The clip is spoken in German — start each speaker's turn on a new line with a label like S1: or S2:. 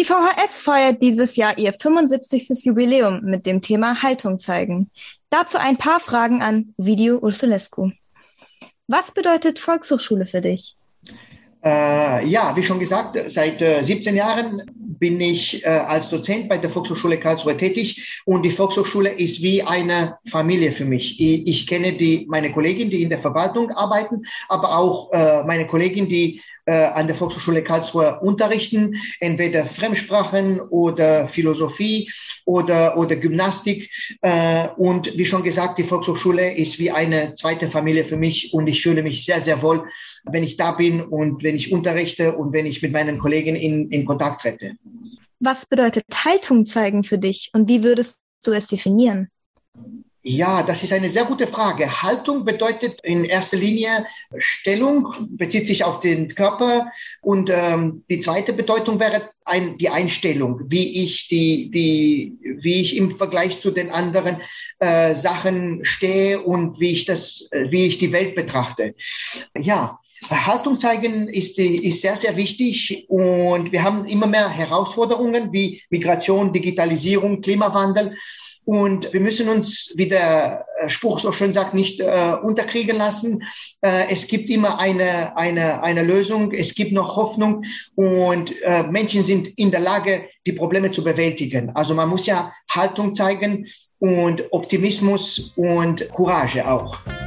S1: Die VHS feiert dieses Jahr ihr 75. Jubiläum mit dem Thema Haltung zeigen. Dazu ein paar Fragen an Ovidiu Ursulescu. Was bedeutet Volkshochschule für dich?
S2: Ja, wie schon gesagt, seit 17 Jahren bin ich als Dozent bei der Volkshochschule Karlsruhe tätig und die Volkshochschule ist wie eine Familie für mich. Ich kenne meine Kolleginnen, die in der Verwaltung arbeiten, aber auch meine Kolleginnen, die an der Volkshochschule Karlsruhe unterrichten, entweder Fremdsprachen oder Philosophie oder Gymnastik. Und wie schon gesagt, die Volkshochschule ist wie eine zweite Familie für mich und ich fühle mich sehr, sehr wohl, wenn ich da bin und wenn ich unterrichte und wenn ich mit meinen Kollegen in Kontakt trete.
S1: Was bedeutet Haltung zeigen für dich und wie würdest du es definieren?
S2: Ja, das ist eine sehr gute Frage. Haltung bedeutet in erster Linie Stellung, bezieht sich auf den Körper und die zweite Bedeutung wäre die Einstellung, wie ich im Vergleich zu den anderen Sachen stehe und wie ich die Welt betrachte. Ja. Haltung zeigen ist sehr, sehr wichtig und wir haben immer mehr Herausforderungen wie Migration, Digitalisierung, Klimawandel. Und wir müssen uns, wie der Spruch so schön sagt, nicht unterkriegen lassen. Es gibt immer eine Lösung, es gibt noch Hoffnung und Menschen sind in der Lage, die Probleme zu bewältigen. Also man muss ja Haltung zeigen und Optimismus und Courage auch.